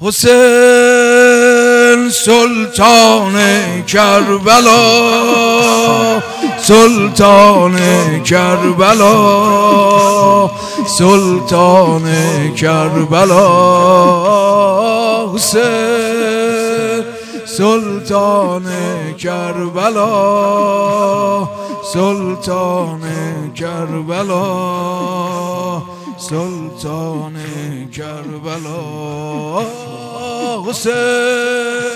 حسین سلطان کربلا، سلطان کربلا، سلطان کربلا، حسین سلطان کربلا، سلطان کربلا، سلطان کربلا، حسین.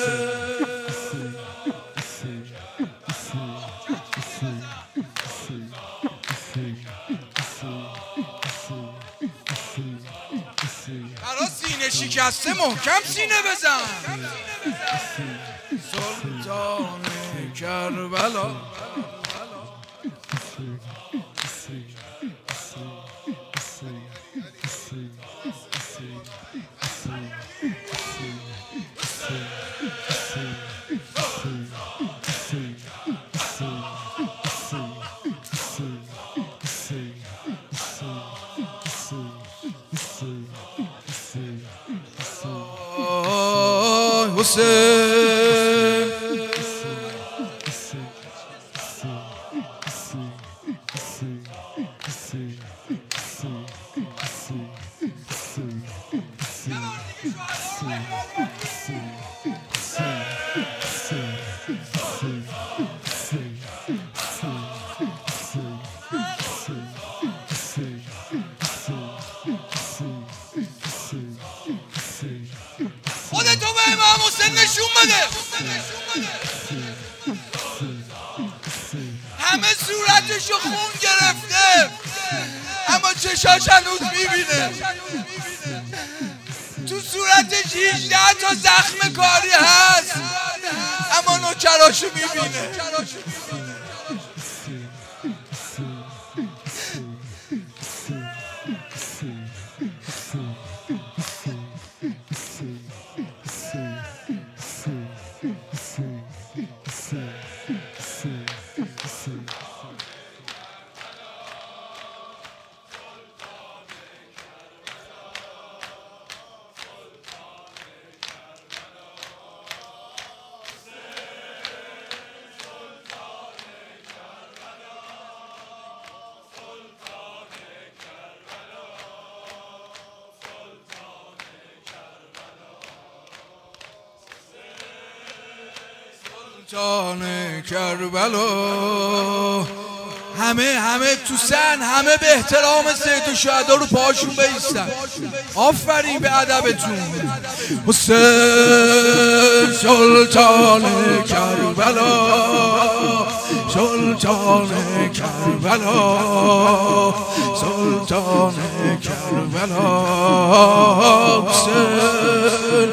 برا سینه شکسته محکم سینه بزن. سلطان کربلا، حسین. خودتو به امام حسین نشون بده. همه صورتشو خون گرفته اما چشاش هنوز میبینه. تو صورتش 18 تا زخم کاری هست اما نوکراشو میبینه. سلطان کربلا، همه تو سن، همه به احترام سید الشهدا رو پاشون بیستن. آفرین به ادبتون. حسین سلطان کربلا، سلطان کربلا، سلطان کربلا، حسین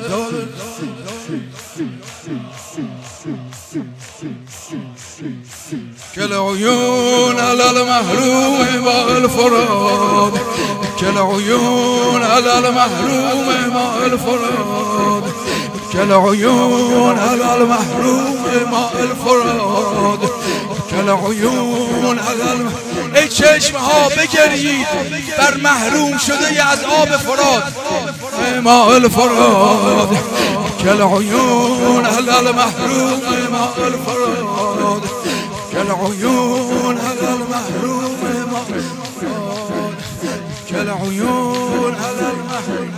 كالعيون على المحروم ماء الفراد، كالعيون على المحروم ماء الفراد، كالعيون على المحروم ماء الفراد، كالعيون على ای چشم ها بگرید بر محروم شده از آب فرات ماء الفراد، كالعيون على المحروم ماء الفراد، كالعيون على المحروم ماء الفراد، كالعيون على المحروم،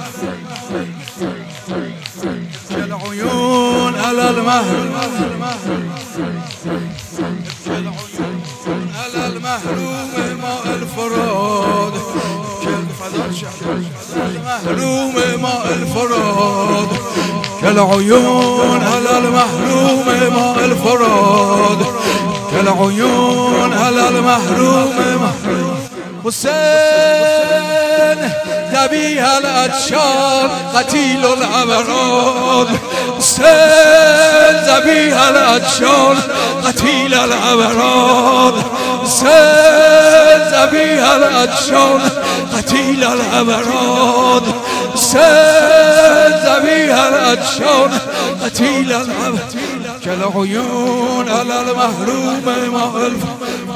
كالعيون على المحروم، على المحروم ماء الفراد، المحروم ماء الفراد، كالعيون على المحروم ماء الفراد، كالعيون على المحروم. حسين ذبيح الأطشار قتيل الأبرار، حسين ذبيح الأطشار قتيل الأبرار، حسين ذبيح الأطشار قتيل الأبرار، حسين ذبيح الأطشار قتيل الأبرار، كالعيون على المحروم ماء الفراد،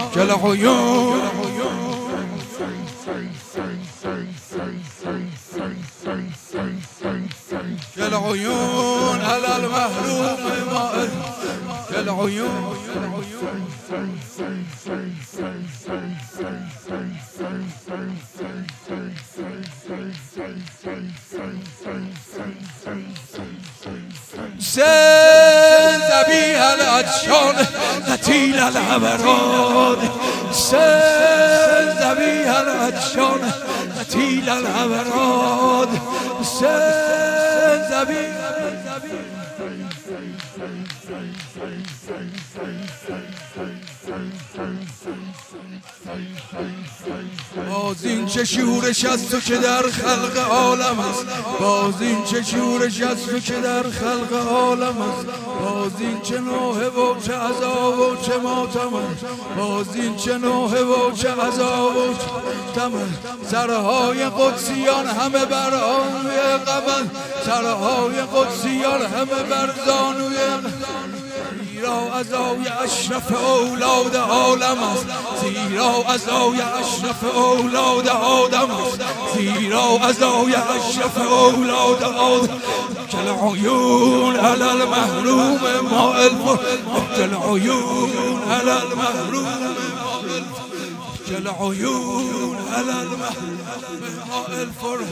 كالعيون كالعيون على المحروم مائل كالعيون ذبيح العطشان قتيل الأبراد ذبيح العطشان قتيل الأبراد ذبيح باز این چه شورش از تو که در خلق عالم است باز این چه شورش از تو که در خلق عالم است باز این چه نوحه و چه عذاب و چه ماتم است باز این چه نوحه و چه عذاب و چه ماتم است سرهای قدسیان همه بر آنوی قبل سرهای قدسیان همه بر زانوی زیرا عزای اشرف اولاد عالم است زیرا عزای اشرف اولاد آدم است زیرا عزای اشرف اولاد آدم كالعيون على المحروم مائل كالعيون على المحروم كالعيون على المحروم مائل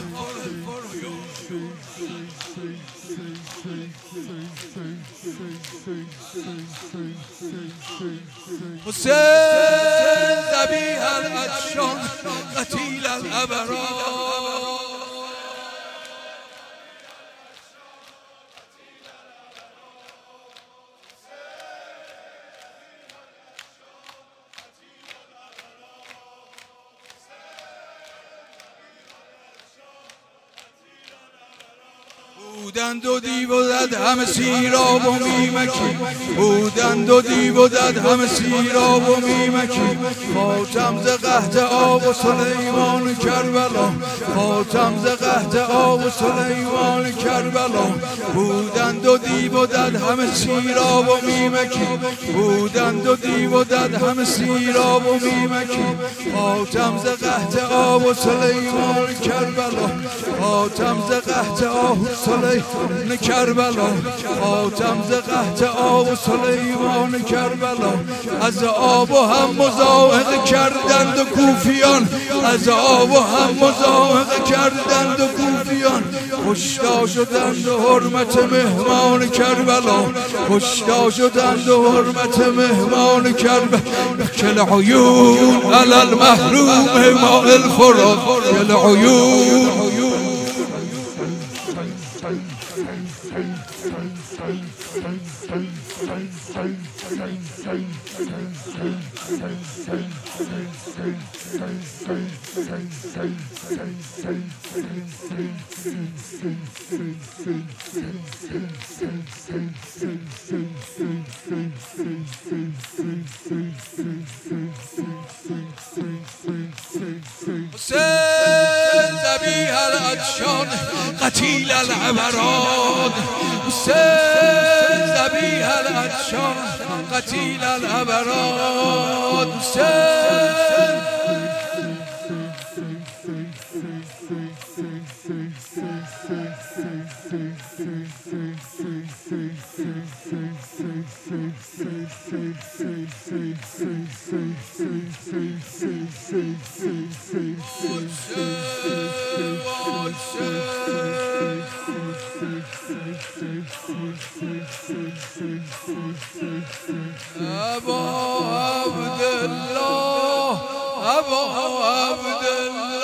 حسين ذبيح العطشان قتيل الأبرار بودند و دیو و دد همه سیراب و میمکی بودند و دیو و دد همه سیراب و میمکی خاتم ز قحط آب و سلیمان کربلا خاتم ز قحط آب و سلیمان کربلا بودند و دیو و دد همه سیراب و میمکی بودند و دیو و دد همه سیراب و میمکی خاتم ز قحط آب و سلیمان کربلا خاتم ز قحط آب و سلیمان کربلا خاتم ز قحط آب و سلیمان کربلا از آب و هم مزاحق کردند و کوفیان از آب و هم مزاحق کردند و کوفیان کشته شدند و حرمت مهمان کربلا کشته شدند و حرمت مهمان کربلا كالعيون على المحروم مائل فرات كالعيون حسين ذبيح العطشان قتيل الأبراد حسين ذبيح العطشان قتيل الأبراد أبا عبد الله